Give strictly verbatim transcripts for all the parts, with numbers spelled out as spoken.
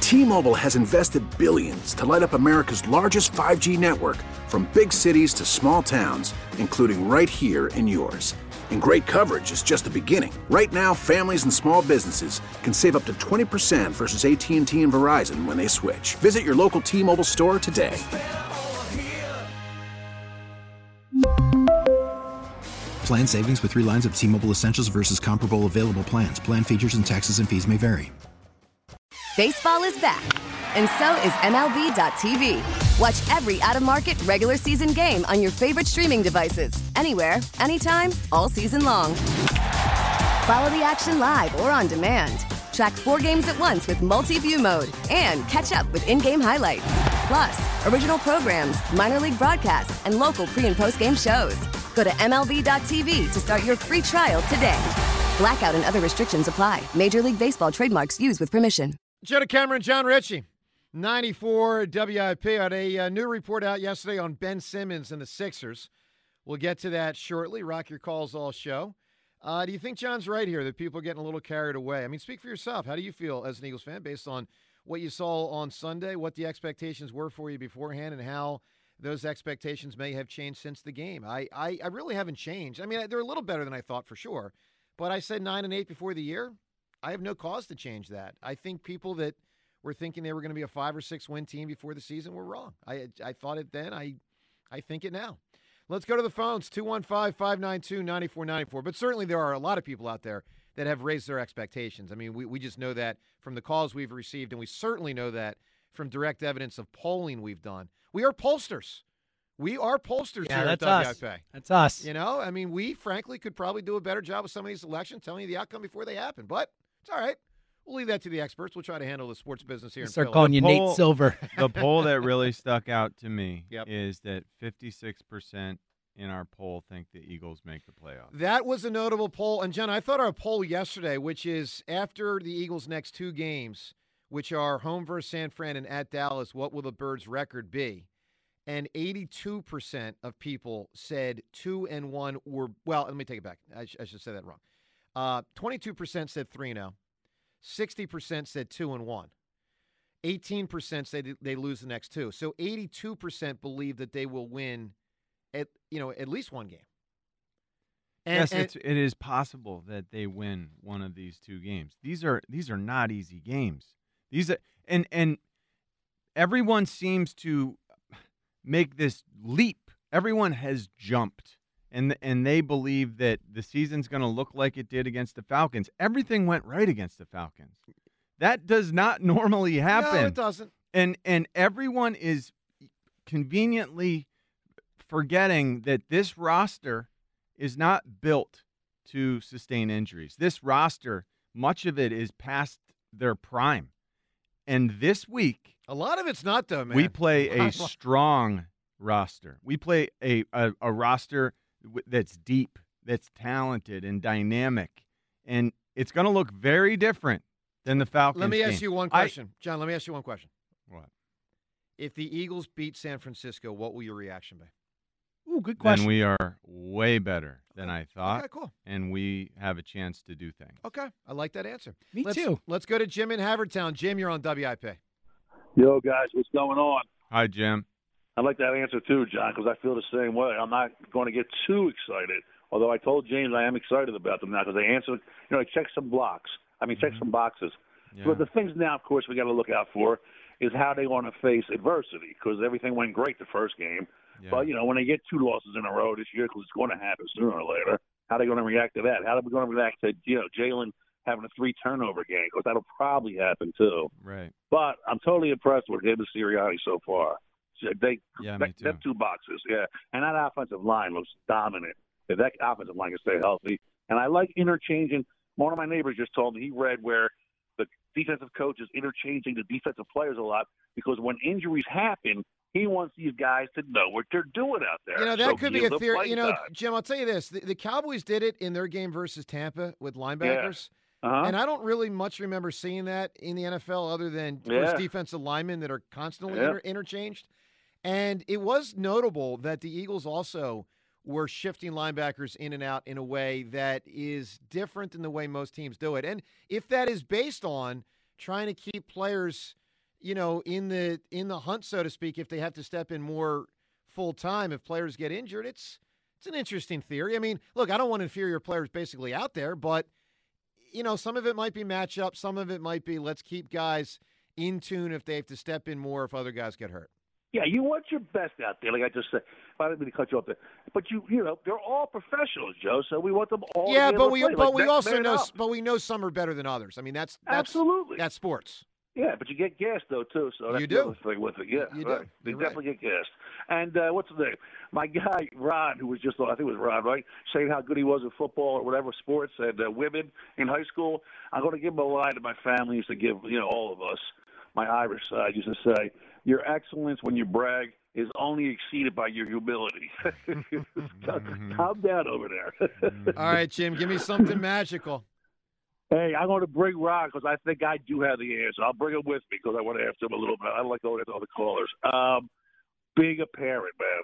T-Mobile has invested billions to light up America's largest five G network, from big cities to small towns, including right here in yours. And great coverage is just the beginning. Right now, families and small businesses can save up to twenty percent versus A T and T and Verizon when they switch. Visit your local T-Mobile store today. Plan savings with three lines of T-Mobile Essentials versus comparable available plans. Plan features and taxes and fees may vary. Baseball is back, and so is M L B dot T V. Watch every out-of-market regular season game on your favorite streaming devices, anywhere, anytime, all season long. Follow the action live or on demand. Track four games at once with multi-view mode and catch up with in-game highlights. Plus, original programs, minor league broadcasts, and local pre- and post-game shows. Go to M L B dot T V to start your free trial today. Blackout and other restrictions apply. Major League Baseball trademarks used with permission. Jenna Cameron, John Ritchie, ninety-four W I P. Had a uh, new report out yesterday on Ben Simmons and the Sixers. We'll get to that shortly. Rock your calls all show. Uh, do you think John's right here that people are getting a little carried away? I mean, speak for yourself. How do you feel as an Eagles fan based on what you saw on Sunday, what the expectations were for you beforehand, and how those expectations may have changed since the game? I, I, I really haven't changed. I mean, they're a little better than I thought for sure. But I said nine and eight before the year. I have no cause to change that. I think people that were thinking they were going to be a five or six win team before the season were wrong. I I thought it then. I I think it now. Let's go to the phones, two one five, five nine two, nine four nine four. But certainly there are a lot of people out there that have raised their expectations. I mean, we, we just know that from the calls we've received, and we certainly know that from direct evidence of polling we've done. We are pollsters. We are pollsters yeah, here that's at W I P. Us. That's us. You know, I mean, we frankly could probably do a better job of some of these elections, telling you the outcome before they happen. But it's all right. We'll leave that to the experts. We'll try to handle the sports business here. Start in calling you poll, Nate Silver. The poll that really stuck out to me yep. is that fifty-six percent in our poll think the Eagles make the playoffs. That was a notable poll. And, Jen, I thought our poll yesterday, which is after the Eagles' next two games, which are home versus San Fran and at Dallas, what will the Birds' record be? And eighty-two percent of people said two and one or, well, let me take it back. I, sh- I should say that wrong. Uh, twenty-two percent said three and oh. sixty percent said two and one. eighteen percent said they lose the next two. So eighty-two percent believe that they will win at, you know, at least one game. And, yes, and, it's, it is possible that they win one of these two games. These are these are not easy games. These are, and and everyone seems to make this leap. Everyone has jumped, and and they believe that the season's going to look like it did against the Falcons. Everything went right against the Falcons. That does not normally happen. No, it doesn't. And and everyone is conveniently forgetting that this roster is not built to sustain injuries. This roster, much of it is past their prime. And this week, a lot of it's not, though, man. We play a strong roster. We play a, a, a roster that's deep, that's talented and dynamic. And it's going to look very different than the Falcons. Let me game. ask you one question. I, John, let me ask you one question. What? If the Eagles beat San Francisco, what will your reaction be? Ooh, good question. Then we are way better than I thought. Okay, cool. And we have a chance to do things. Okay, I like that answer. Me let's, too. Let's go to Jim in Havertown. Jim, you're on W I P. Yo, guys, what's going on? Hi, Jim. I like that answer too, John, because I feel the same way. I'm not going to get too excited, although I told James I am excited about them now because they answered, you know, they checked some blocks. I mean, checked mm-hmm. some boxes. Yeah. But the things now, of course, we got to look out for is how they want to face adversity because everything went great the first game. Yeah. But, you know, when they get two losses in a row this year, because it's going to happen sooner or later, how are they going to react to that? How are we going to react to, you know, Jalen having a three-turnover game? Because that'll probably happen too. Right. But I'm totally impressed with him and Sirianni so far. They, yeah, they, me too. Them two boxes, yeah. And that offensive line looks dominant. If that offensive line can stay healthy. And I like interchanging. One of my neighbors just told me he read where the defensive coach is interchanging the defensive players a lot because when injuries happen, he wants these guys to know what they're doing out there. You know, that so could be a theory. You know, time. Jim, I'll tell you this. The, the Cowboys did it in their game versus Tampa with linebackers. Yeah. Uh-huh. And I don't really much remember seeing that in the N F L other than yeah. defensive linemen that are constantly yeah. inter- interchanged. And it was notable that the Eagles also were shifting linebackers in and out in a way that is different than the way most teams do it. And if that is based on trying to keep players you know, in the in the hunt, so to speak, if they have to step in more full time if players get injured. It's it's an interesting theory. I mean, look, I don't want inferior players basically out there, but you know, some of it might be matchup, some of it might be let's keep guys in tune if they have to step in more if other guys get hurt. Yeah, you want your best out there, like I just said. I didn't mean to cut you off there, but you, you know, they're all professionals, Joe. So we want them all. Yeah, to be able but to we, play. but like, we also know, up. but we know some are better than others. I mean, that's, that's absolutely that's sports. Yeah, but you get gassed though too. So that's you the do. other thing with it. Yeah, you right. do. They You're definitely right. get gassed. And uh, what's his name? My guy Ron, who was just on, I think it was Ron, right, saying how good he was at football or whatever sports and uh, women in high school. I'm going to give him a line that my family used to give, you know, all of us. My Irish side used to say, "Your excellence when you brag is only exceeded by your humility." Calm down over there. All right, Jim, give me something magical. Hey, I'm going to bring Ron because I think I do have the answer. I'll bring him with me because I want to ask him a little bit. I don't like going into other callers. Um, being a parent, man.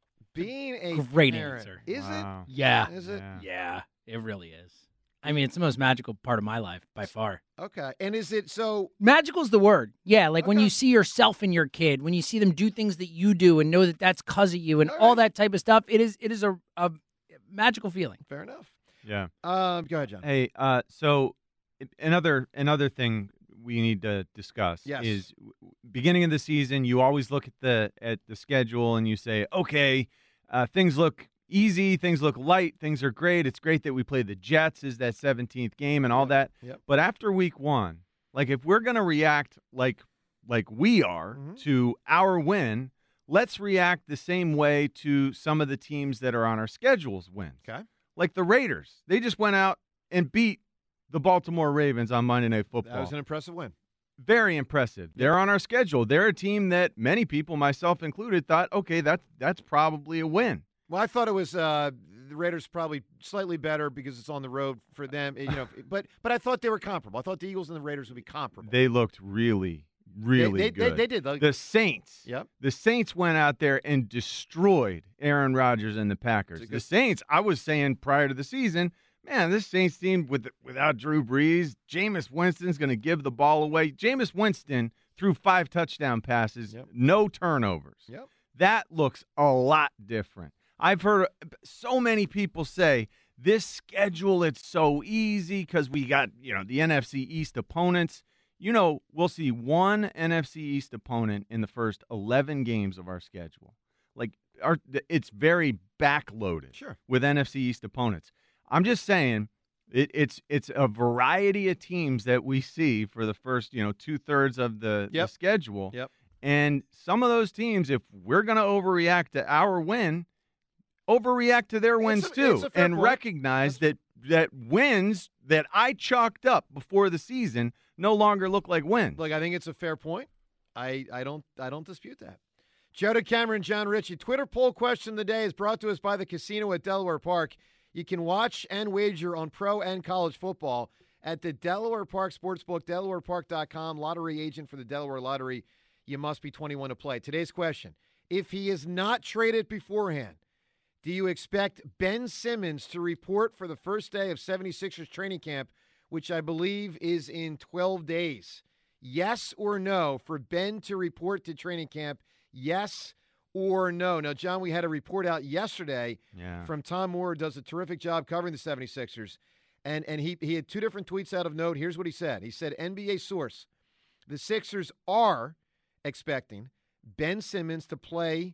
Being a Great parent. answer. Is Wow. Yeah. it? Is it? Yeah. Yeah, it really is. I mean, it's the most magical part of my life by far. Okay. And is it so? Magical is the word. Yeah, like when Okay. you see yourself in your kid, when you see them do things that you do and know that that's because of you and All all right. that type of stuff, it is it is a, a magical feeling. Fair enough. Yeah. Um, go ahead, John. Hey, uh, so another another thing we need to discuss Yes. is beginning of the season. You always look at the at the schedule and you say, okay, uh, things look easy, things look light, things are great. It's great that we play the Jets is that seventeenth game and all Yep. that. Yep. But after week one, like if we're gonna react like like we are Mhm. to our win, let's react the same way to some of the teams that are on our schedule's wins. Okay. Like the Raiders, they just went out and beat the Baltimore Ravens on Monday Night Football. That was an impressive win. Very impressive. They're on our schedule. They're a team that many people, myself included, thought, okay, that's that's probably a win. Well, I thought it was uh, the Raiders probably slightly better because it's on the road for them. You know, but but I thought they were comparable. I thought the Eagles and the Raiders would be comparable. They looked really, really they, they, good. They, they did. Like, The Saints. Yep. The Saints went out there and destroyed Aaron Rodgers and the Packers. It's a The good- Saints, I was saying prior to the season, man, this Saints team with without Drew Brees, Jameis Winston's going to give the ball away. Jameis Winston threw five touchdown passes, Yep. no turnovers. Yep. That looks a lot different. I've heard so many people say this schedule, it's so easy because we got, you know, the N F C East opponents. You know, we'll see one N F C East opponent in the first eleven games of our schedule. Like, our, it's very backloaded Sure. with N F C East opponents. I'm just saying it, it's it's a variety of teams that we see for the first, you know, two-thirds of the, Yep. the schedule. Yep. And some of those teams, if we're going to overreact to our win, overreact to their It's wins a- too, it's a fair and point. recognize that that wins that I chalked up before the season no longer look like wins. Look, I think it's a fair point. I, I don't I don't dispute that. Joe DeCamera, John Ritchie. Twitter poll question of the day is brought to us by the casino at Delaware Park. You can watch and wager on pro and college football at the Delaware Park Sportsbook, delaware park dot com, lottery agent for the Delaware Lottery. You must be twenty-one to play. Today's question, if he is not traded beforehand, do you expect Ben Simmons to report for the first day of seventy-sixers training camp, which I believe is in twelve days? Yes or no for Ben to report to training camp? Yes or no? Now, John, we had a report out yesterday yeah. from Tom Moore, who does a terrific job covering the seventy-sixers. And and he, he had two different tweets out of note. Here's what he said. He said, N B A source, the Sixers are expecting Ben Simmons to play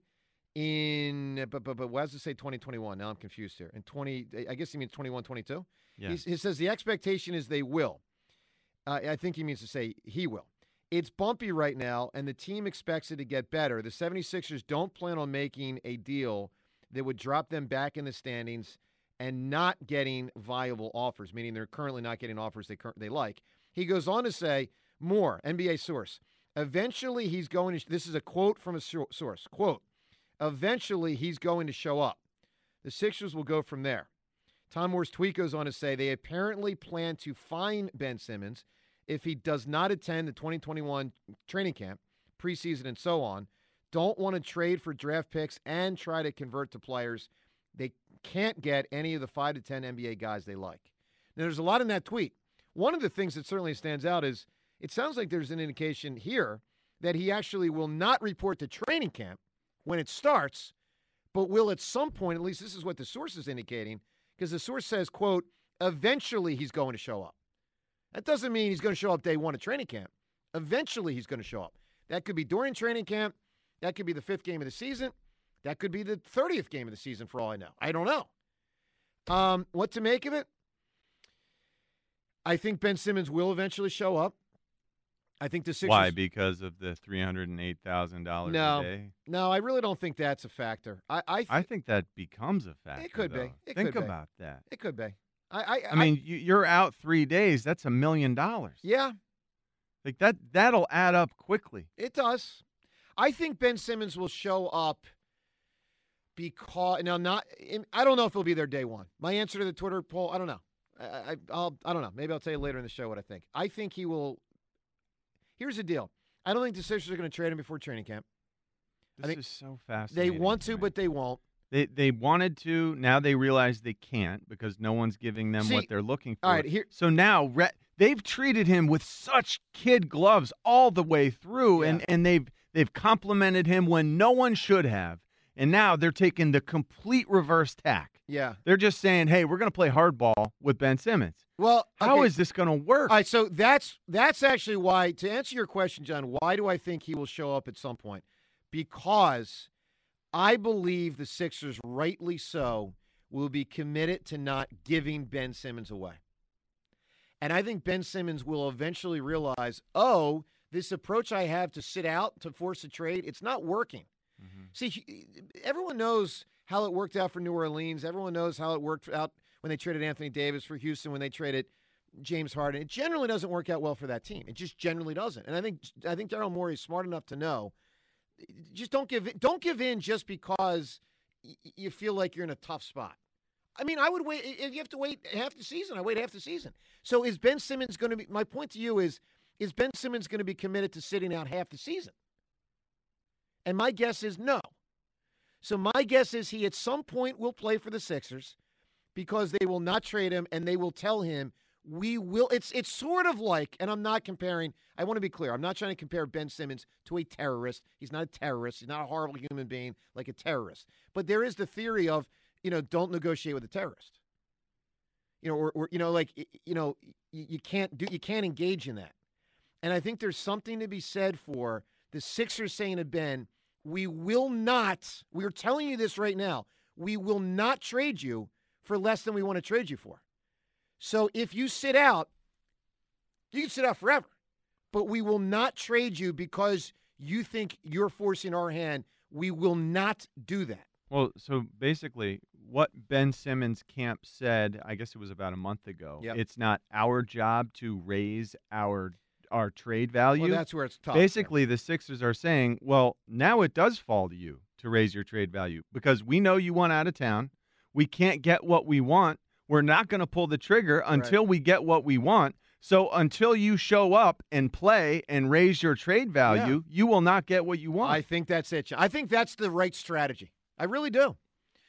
in, but, but, but why does it say twenty twenty-one? Now I'm confused here. In twenty, I guess he means twenty-one twenty-two? Yeah. He's, he says the expectation is they will. Uh, I think he means to say he will. It's bumpy right now, and the team expects it to get better. The seventy-sixers don't plan on making a deal that would drop them back in the standings and not getting viable offers, meaning they're currently not getting offers they cur- they like. He goes on to say, more, N B A source, eventually he's going to, this is a quote from a sur- source, quote, eventually he's going to show up. The Sixers will go from there. Tom Moore's tweet goes on to say they apparently plan to fine Ben Simmons if he does not attend the twenty twenty-one training camp, preseason, and so on. Don't want to trade for draft picks and try to convert to players. They can't get any of the five to ten N B A guys they like. Now, there's a lot in that tweet. One of the things that certainly stands out is it sounds like there's an indication here that he actually will not report to training camp when it starts, but will at some point, at least this is what the source is indicating, because the source says, quote, eventually he's going to show up. That doesn't mean he's going to show up day one of training camp. Eventually he's going to show up. That could be during training camp. That could be the fifth game of the season. That could be the thirtieth game of the season for all I know. I don't know. Um, what to make of it? I think Ben Simmons will eventually show up. I think the Sixers. Why? Because of the three hundred eight thousand dollars no, a day? No, I really don't think that's a factor. I I, th- I think that becomes a factor. It could though. be. It think could be. about that. It could be. I I, I mean, you, you're out three days. That's a million dollars. Yeah. Like that. That'll add up quickly. It does. I think Ben Simmons will show up because now not. I don't know if he'll be there day one. My answer to the Twitter poll, I don't know. I, I I'll I don't know. Maybe I'll tell you later in the show what I think. I think he will. Here's the deal. I don't think the Sixers are going to trade him before training camp. This I think is so fascinating. They want to, to but they won't. They they wanted to. Now they realize they can't because no one's giving them See, what they're looking for. all right, here- so now re- they've treated him with such kid gloves all the way through, Yeah. and, and they've they've complimented him when no one should have. And now they're taking the complete reverse tack. Yeah. They're just saying, "Hey, we're going to play hardball with Ben Simmons." Well, How okay. is this going to work? All right, so that's that's actually why, to answer your question, John, why do I think he will show up at some point? Because I believe the Sixers, rightly so, will be committed to not giving Ben Simmons away. And I think Ben Simmons will eventually realize, oh, this approach I have to sit out to force a trade, it's not working. Mm-hmm. See, everyone knows how it worked out for New Orleans. Everyone knows how it worked out when they traded Anthony Davis for Houston, when they traded James Harden. It generally doesn't work out well for that team. It just generally doesn't. And I think I think Daryl Morey is smart enough to know, just don't give in, don't give in just because y- you feel like you're in a tough spot. I mean, I would wait. If you have to wait half the season, I wait half the season. So is Ben Simmons going to be – my point to you is, is Ben Simmons going to be committed to sitting out half the season? And my guess is no. So my guess is he at some point will play for the Sixers because they will not trade him and they will tell him we will. It's it's sort of like, and I'm not comparing, I want to be clear, I'm not trying to compare Ben Simmons to a terrorist. He's not a terrorist. He's not a horrible human being like a terrorist. But there is the theory of, you know, don't negotiate with a terrorist. You know, or, or you know, like, you know, you, you can't do, you can't engage in that. And I think there's something to be said for the Sixers saying to Ben, we will not, we're telling you this right now, we will not trade you for less than we want to trade you for. So if you sit out, you can sit out forever, but we will not trade you because you think you're forcing our hand. We will not do that. Well, so basically what Ben Simmons' camp said, I guess it was about a month ago, Yep. It's not our job to raise our our trade value. Well, that's where it's tough. Basically, the Sixers are saying, well, now it does fall to you to raise your trade value because we know you want out of town. We can't get what we want. We're not going to pull the trigger until Right. we get what we want. So until you show up and play and raise your trade value, Yeah. you will not get what you want. I think that's it. I think that's the right strategy. I really do.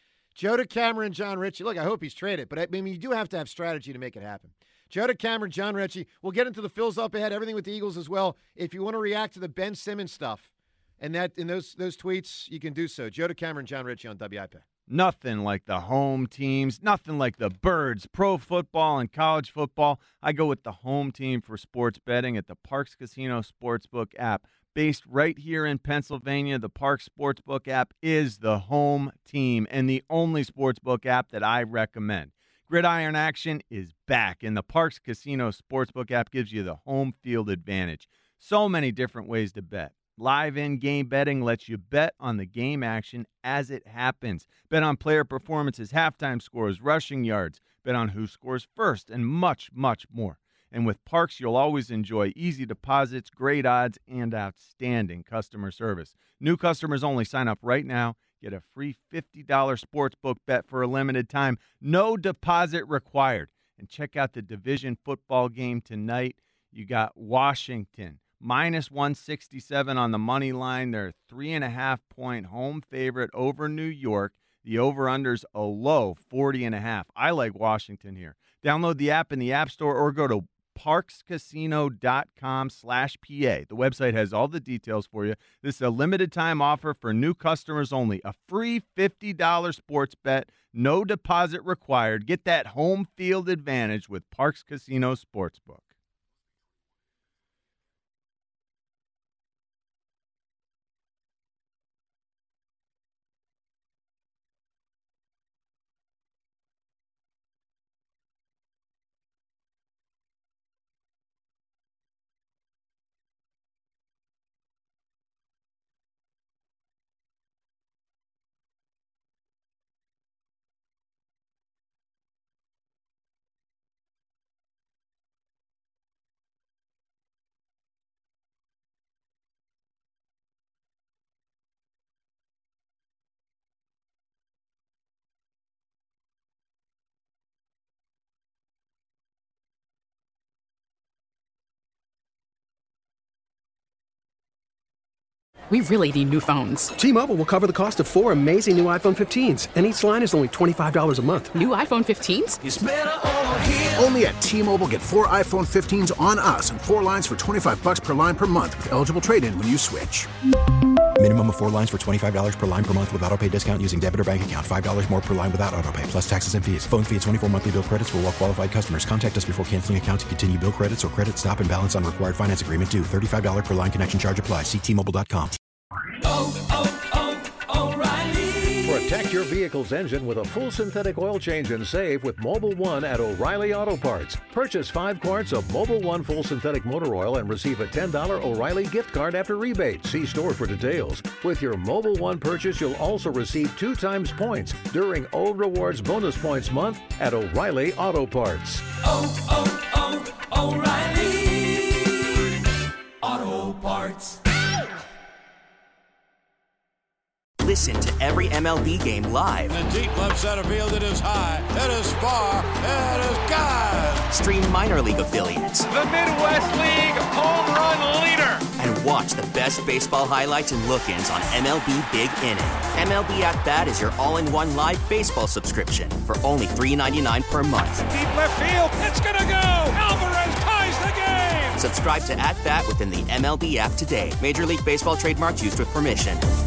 Joe DeCamera and John Ritchie. Look, I hope he's traded, but I mean, you do have to have strategy to make it happen. Joe DeCamera, John Ritchie. We'll get into the Phils up ahead, everything with the Eagles as well. If you want to react to the Ben Simmons stuff and that in those those tweets, you can do so. Joe DeCamera and John Ritchie on W I P. Nothing like the home teams, nothing like the Birds, pro football and college football. I go with the home team for sports betting at the Parx Casino Sportsbook app. Based right here in Pennsylvania, the Parx Sportsbook app is the home team and the only sportsbook app that I recommend. Gridiron action is back, and the Parx Casino Sportsbook app gives you the home field advantage. So many different ways to bet. Live in-game betting lets you bet on the game action as it happens. Bet on player performances, halftime scores, rushing yards. Bet on who scores first, and much, much more. And with Parx, you'll always enjoy easy deposits, great odds, and outstanding customer service. New customers only. Sign up right now. Get a free fifty dollars sportsbook bet for a limited time. No deposit required. And check out the division football game tonight. You got Washington, minus one sixty-seven on the money line. They're a three and a half point home favorite over New York. The over-under's a low forty and a half. I like Washington here. Download the app in the App Store or go to parkscasino.com slash PA. The website has all the details for you. This is a limited time offer for new customers only. A free fifty dollars sports bet, no deposit required. Get that home field advantage with Parks Casino Sportsbook. We really need new phones. T-Mobile will cover the cost of four amazing new iPhone fifteens, and each line is only twenty-five dollars a month. New iPhone fifteens? It's better over here. Only at T-Mobile, get four iPhone fifteens on us and four lines for twenty-five dollars per line per month with eligible trade-in when you switch. Minimum of four lines for twenty-five dollars per line per month with autopay discount using debit or bank account. five dollars more per line without autopay, plus taxes and fees. Phone fee at twenty-four monthly bill credits for well-qualified customers. Contact us before canceling account to continue bill credits or credit stop and balance on required finance agreement due. thirty-five dollars per line connection charge applies. See T Mobile dot com. Oh, oh, oh, O'Reilly. Protect your vehicle's engine with a full synthetic oil change and save with Mobil one at O'Reilly Auto Parts. Purchase five quarts of Mobil one full synthetic motor oil and receive a ten dollars O'Reilly gift card after rebate. See store for details. With your Mobil one purchase, you'll also receive two times points during O Rewards Bonus Points Month at O'Reilly Auto Parts. Oh, oh, oh, O'Reilly Auto Parts. Listen to every M L B game live. In the deep left center field, it is high, it is far, it is gone. Stream minor league affiliates. The Midwest League home run leader. And watch the best baseball highlights and look-ins on M L B Big Inning. M L B At Bat is your all-in-one live baseball subscription for only three dollars and ninety-nine cents per month. Deep left field, it's gonna go. Alvarez ties the game. Subscribe to At Bat within the M L B app today. Major League Baseball trademarks used with permission.